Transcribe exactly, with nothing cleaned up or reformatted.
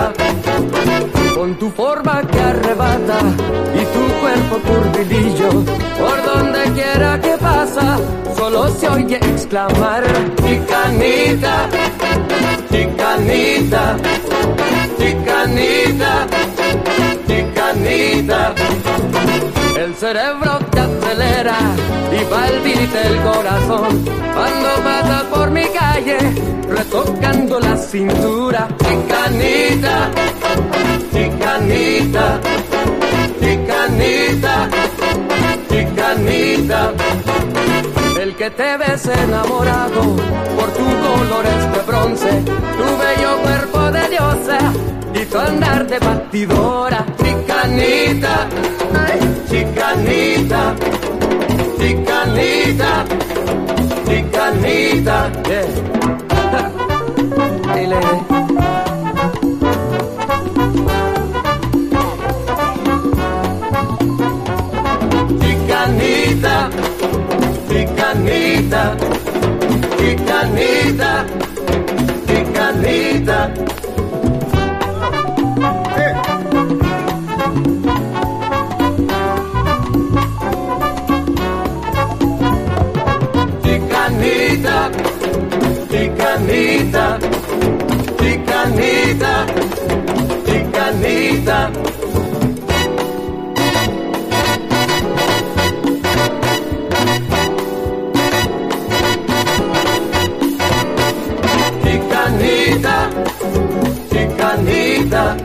chicanita, con tu forma que arrebata y tu cuerpo curvilillo, por donde quiera que pasa, solo se oye exclamar: chicanita, chicanita, chicanita, chicanita. El cerebro te acelera y palpita el corazón cuando pasas por mi calle, retocando la cintura. Chicanita, chicanita, chicanita, chicanita. El que te ves enamorado por tu color de bronce, tu bello cuerpo de diosa y tu andar de batidora. Chicanita, chicanita, chicanita, chicanita. Yeah. Hey, lady. Chicanita, chicanita, chicanita, chicanita. Chicanita, chicanita, chicanita, chicanita. Chicanita.